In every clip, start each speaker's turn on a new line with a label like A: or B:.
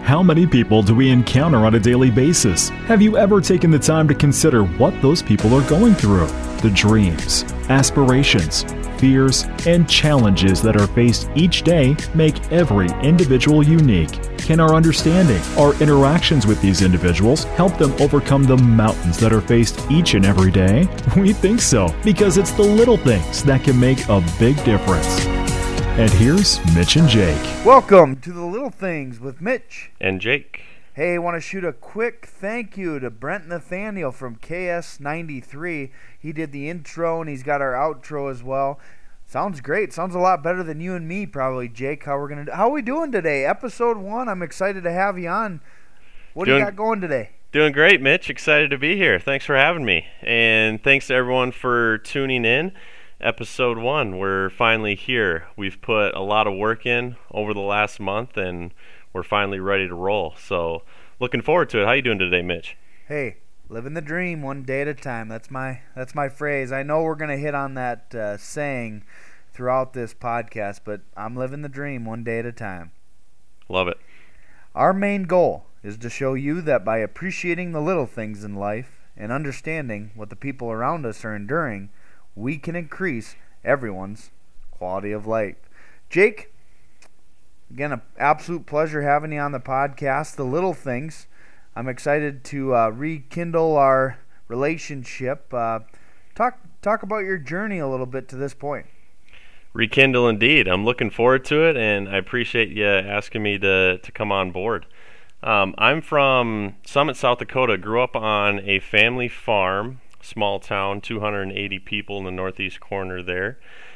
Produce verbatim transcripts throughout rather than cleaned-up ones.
A: How many people do we encounter on a daily basis? Have you ever taken the time to consider what those people are going through? The dreams, aspirations, fears, and challenges that are faced each day make every individual unique. Can our understanding, our interactions with these individuals help them overcome the mountains that are faced each and every day? We think so, because it's the little things that can make a big difference. And here's Mitch and Jake.
B: Welcome to the Little Things with Mitch
C: and Jake.
B: Hey, I want to shoot a quick thank you to Brent Nathaniel from K S ninety-three. He did the intro and he's got our outro as well. Sounds great. Sounds a lot better than you and me probably, Jake. How we're gonna do? How are we doing today? Episode one. I'm excited to have you on. What doing, do you got going today?
C: Doing great, Mitch. Excited to be here. Thanks for having me, and thanks to everyone for tuning in. Episode one, we're finally here. We've put a lot of work in over the last month, and we're finally ready to roll. So, looking forward to it. How you doing today, Mitch?
B: Hey, living the dream one day at a time. That's my that's my phrase. I know we're gonna hit on that uh, saying throughout this podcast, but I'm living the dream one day at a time.
C: Love it.
B: Our main goal is to show you that by appreciating the little things in life and understanding what the people around us are enduring, we can increase everyone's quality of life. Jake, again, an absolute pleasure having you on the podcast, The Little Things. I'm excited to uh, rekindle our relationship. Uh, talk talk about your journey a little bit to this point.
C: Rekindle indeed. I'm looking forward to it, and I appreciate you asking me to, to come on board. Um, I'm from Summit, South Dakota. Grew up on a family farm. Small town, two hundred eighty people in the northeast corner there,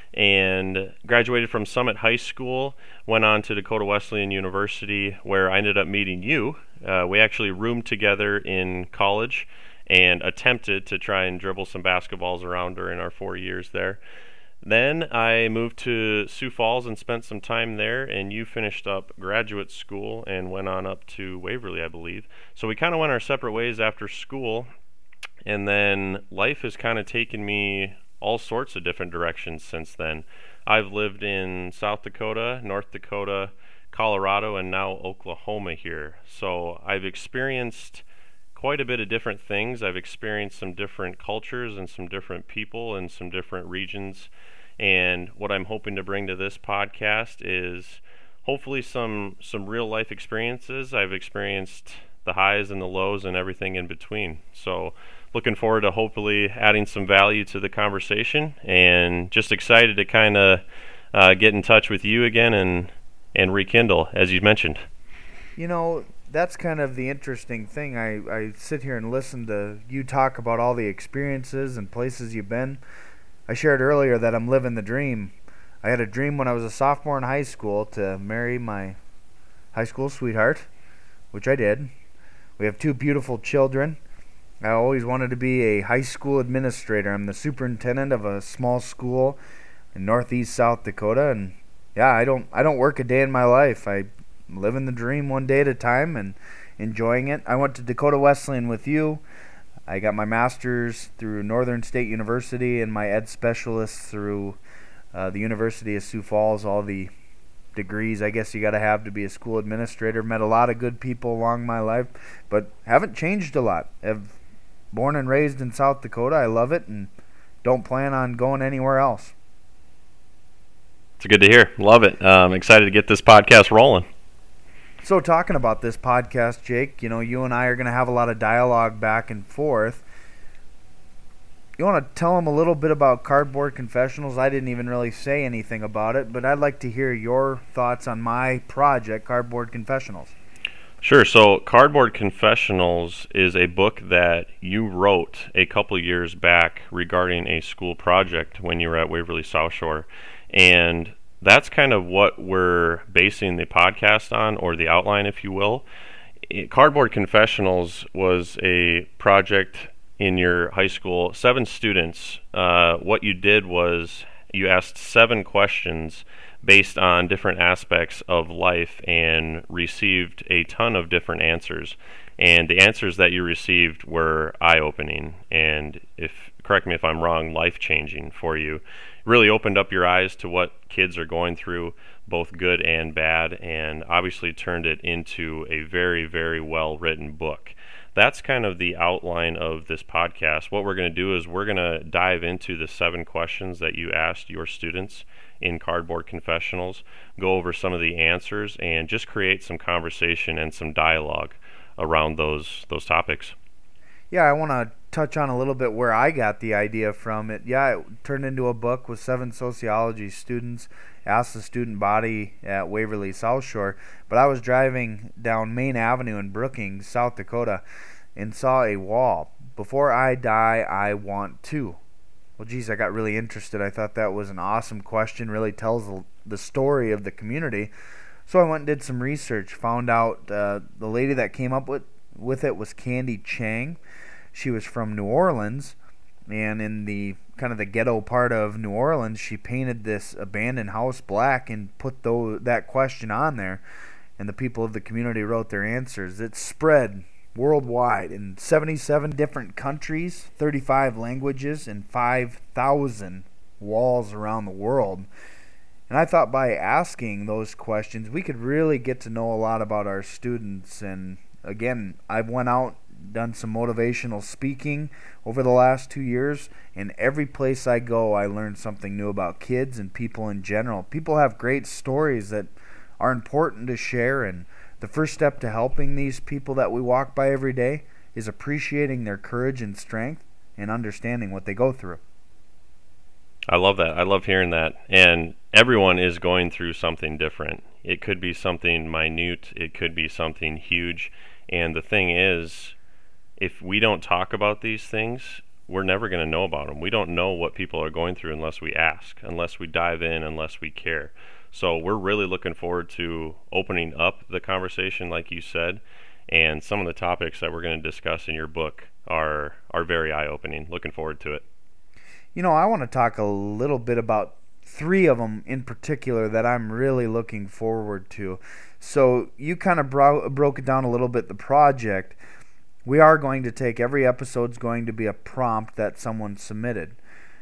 C: and graduated from Summit High School, went on to Dakota Wesleyan University, where I ended up meeting you. Uh, we actually roomed together in college and attempted to try and dribble some basketballs around during our four years there. Then I moved to Sioux Falls and spent some time there, and you finished up graduate school and went on up to Waverly, I believe. So we kind of went our separate ways after school. And then life has kind of taken me all sorts of different directions since then. I've lived in South Dakota, North Dakota, Colorado, and now Oklahoma here. So I've experienced quite a bit of different things. I've experienced some different cultures and some different people in some different regions. And what I'm hoping to bring to this podcast is hopefully some some real life experiences. I've experienced the highs and the lows and everything in between. So looking forward to hopefully adding some value to the conversation, and just excited to kind of uh, get in touch with you again and and rekindle, as you mentioned.
B: You know, that's kind of the interesting thing. I, I sit here and listen to you talk about all the experiences and places you've been. I shared earlier that I'm living the dream. I had a dream when I was a sophomore in high school to marry my high school sweetheart, which I did. We have two beautiful children. I always wanted to be a high school administrator. I'm the superintendent of a small school in northeast South Dakota, and yeah, I don't I don't work a day in my life. I live in the dream one day at a time and enjoying it. I went to Dakota Wesleyan with you. I got my master's through Northern State University and my ed specialist through uh, the University of Sioux Falls. All the degrees I guess you got to have to be a school administrator. Met a lot of good people along my life, but haven't changed a lot. Have born and raised in South Dakota. I love it and don't plan on going anywhere else.
C: It's good to hear. Love it. I'm excited to get this podcast rolling.
B: So talking about this podcast, Jake, you know, you and I are going to have a lot of dialogue back and forth. You want to tell them a little bit about Cardboard Confessionals? I didn't even really say anything about it, but I'd like to hear your thoughts on my project, Cardboard Confessionals.
C: Sure. So Cardboard Confessionals is a book that you wrote a couple years back regarding a school project when you were at Waverly South Shore. And that's kind of what we're basing the podcast on, or the outline, if you will. It, Cardboard Confessionals was a project in your high school, seven students. Uh, what you did was you asked seven questions based on different aspects of life and received a ton of different answers. And the answers that you received were eye-opening, and if correct me if I'm wrong, life-changing for you. Really opened up your eyes to what kids are going through, both good and bad, and obviously turned it into a very, very well-written book. That's kind of the outline of this podcast. What we're going to do is we're going to dive into the seven questions that you asked your students in Cardboard Confessionals, go over some of the answers, and just create some conversation and some dialogue around those those topics.
B: Yeah, I want to touch on a little bit where I got the idea from. It yeah, it turned into a book with seven sociology students, asked the student body at Waverly South Shore. But I was driving down Main Avenue in Brookings, South Dakota, and saw a wall. Before I die, I want to. Well, geez, I got really interested. I thought that was an awesome question, really tells the story of the community. So I went and did some research, found out uh, the lady that came up with, with it was Candy Chang. She was from New Orleans, and in the kind of the ghetto part of New Orleans, she painted this abandoned house black and put those, that question on there, and the people of the community wrote their answers. It spread worldwide in seventy-seven different countries, thirty-five languages, and five thousand walls around the world. And I thought by asking those questions, we could really get to know a lot about our students. And again, I went out, done some motivational speaking over the last two years, and every place I go, I learn something new about kids and people in general. People have great stories that are important to share, and the first step to helping these people that we walk by every day is appreciating their courage and strength and understanding what they go through.
C: I love that. I love hearing that. And everyone is going through something different. It could be something minute. It could be something huge. And the thing is, if we don't talk about these things, we're never going to know about them. We don't know what people are going through unless we ask, unless we dive in, unless we care. So we're really looking forward to opening up the conversation, like you said, and some of the topics that we're going to discuss in your book are are very eye-opening. Looking forward to it.
B: You know, I want to talk a little bit about three of them in particular that I'm really looking forward to. So you kind of bro- broke it down a little bit, the project. We are going to take, every episode's going to be a prompt that someone submitted.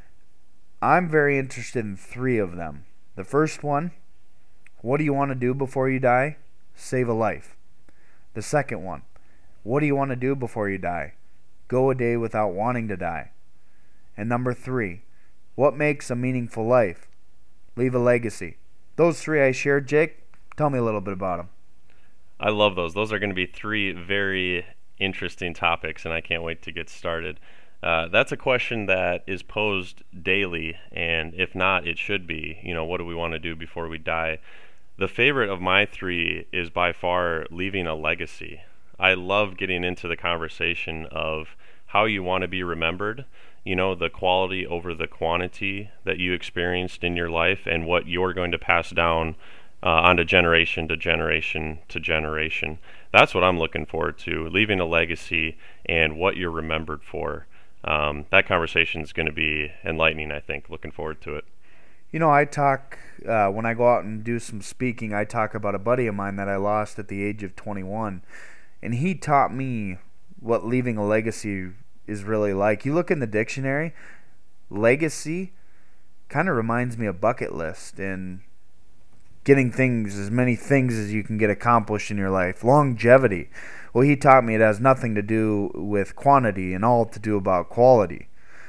B: I'm very interested in three of them. The first one, what do you want to do before you die? Save a life. The second one, what do you want to do before you die? Go a day without wanting to die. And number three, what makes a meaningful life? Leave a legacy. Those three I shared, Jake, tell me a little bit about them.
C: I love those. Those are going to be three very interesting topics, and I can't wait to get started. Uh, that's a question that is posed daily, and if not, it should be. You know, what do we want to do before we die? The favorite of my three is by far leaving a legacy. I love getting into the conversation of how you want to be remembered, you know, the quality over the quantity that you experienced in your life and what you're going to pass down uh, onto generation to generation to generation. That's what I'm looking forward to, leaving a legacy and what you're remembered for. Um, that conversation is going to be enlightening, I think. Looking forward to it.
B: You know, I talk, uh, when I go out and do some speaking, I talk about a buddy of mine that I lost at the age of twenty-one. And he taught me what leaving a legacy is really like. You look in the dictionary, legacy kind of reminds me of bucket list and getting things, as many things as you can get accomplished in your life. Longevity. Well, he taught me it has nothing to do with quantity and all to do about quality.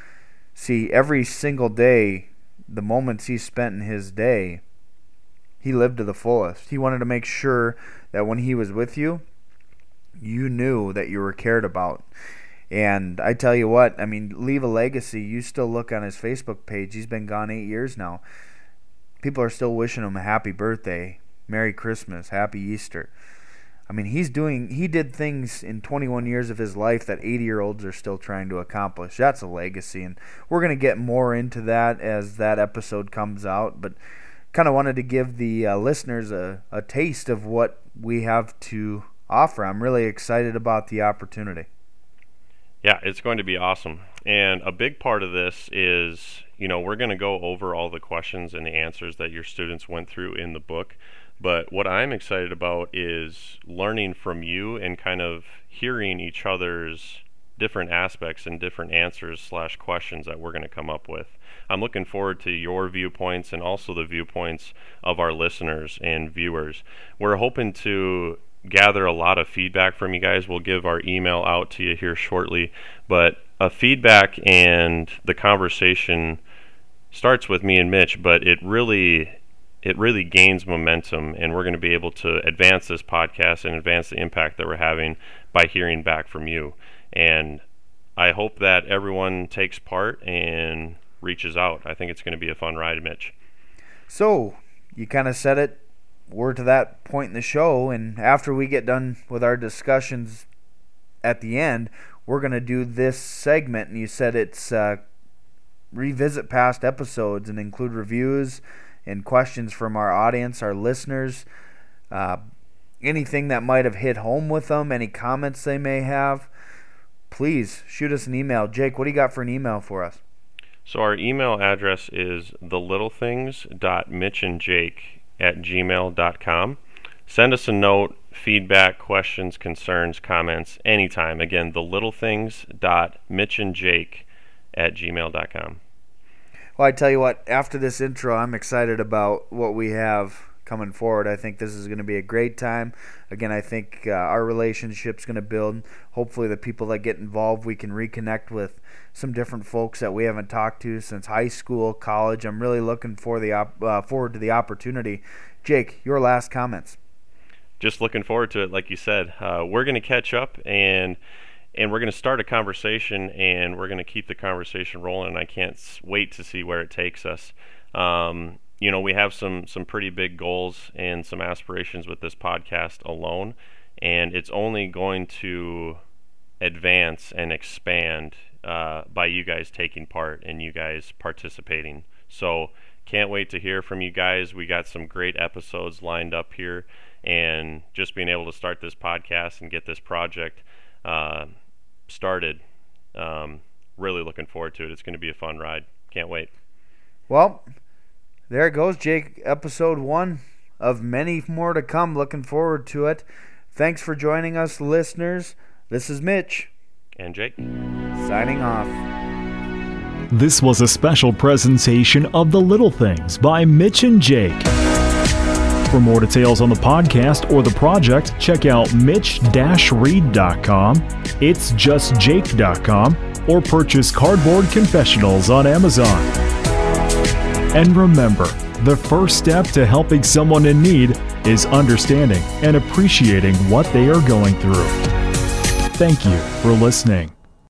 B: See, every single day, the moments he spent in his day, he lived to the fullest. He wanted to make sure that when he was with you, you knew that you were cared about. And I tell you what, I mean, leave a legacy. You still look on his Facebook page. He's been gone eight years now. People are still wishing him a happy birthday, Merry Christmas, Happy Easter. I mean, he's doing, he did things in twenty-one years of his life that eighty-year-olds are still trying to accomplish. That's a legacy, and we're going to get more into that as that episode comes out, but kind of wanted to give the uh, listeners a, a taste of what we have to offer. I'm really excited about the opportunity.
C: Yeah, it's going to be awesome. And a big part of this is, you know, we're going to go over all the questions and the answers that your students went through in the book. But what I'm excited about is learning from you and kind of hearing each other's different aspects and different answers slash questions that we're going to come up with. I'm looking forward to your viewpoints and also the viewpoints of our listeners and viewers. We're hoping to gather a lot of feedback from you guys. We'll give our email out to you here shortly, but a feedback and the conversation starts with me and Mitch, but it really it really gains momentum, and we're going to be able to advance this podcast and advance the impact that we're having by hearing back from you. And I hope that everyone takes part and reaches out. I think it's going to be a fun ride, Mitch.
B: So, you kind of said it. We're to that point in the show, and after we get done with our discussions at the end, we're going to do this segment, and you said it's uh, revisit past episodes and include reviews and questions from our audience, our listeners, uh, anything that might have hit home with them, any comments they may have. Please shoot us an email. Jake, what do you got for an email for us?
C: So our email address is the little things dot mitch and jake at gmail dot com. Send us a note, feedback, questions, concerns, comments, anytime. Again, the little things dot mitch and jake at gmail dot com.
B: Well, I tell you what, after this intro, I'm excited about what we have coming forward. I think this is going to be a great time. Again, I think uh, our relationship's going to build. Hopefully the people that get involved, we can reconnect with some different folks that we haven't talked to since high school, college. I'm really looking for the op- uh, forward to the opportunity. Jake, your last comments.
C: Just looking forward to it, like you said. Uh, we're going to catch up, and and we're going to start a conversation, and we're going to keep the conversation rolling, and I can't wait to see where it takes us. Um, you know, we have some, some pretty big goals and some aspirations with this podcast alone, and it's only going to advance and expand uh, by you guys taking part and you guys participating. So can't wait to hear from you guys. We got some great episodes lined up here, and just being able to start this podcast and get this project uh, started, um, really looking forward to it. It's going to be a fun ride. Can't wait.
B: Well, there it goes, Jake. Episode one of many more to come. Looking forward to it. Thanks for joining us, listeners. This is Mitch.
C: And Jake.
B: Signing off.
A: This was a special presentation of The Little Things by Mitch and Jake. For more details on the podcast or the project, check out mitch dash reed dot com, its just jake dot com, or purchase Cardboard Confessionals on Amazon. And remember, the first step to helping someone in need is understanding and appreciating what they are going through. Thank you for listening.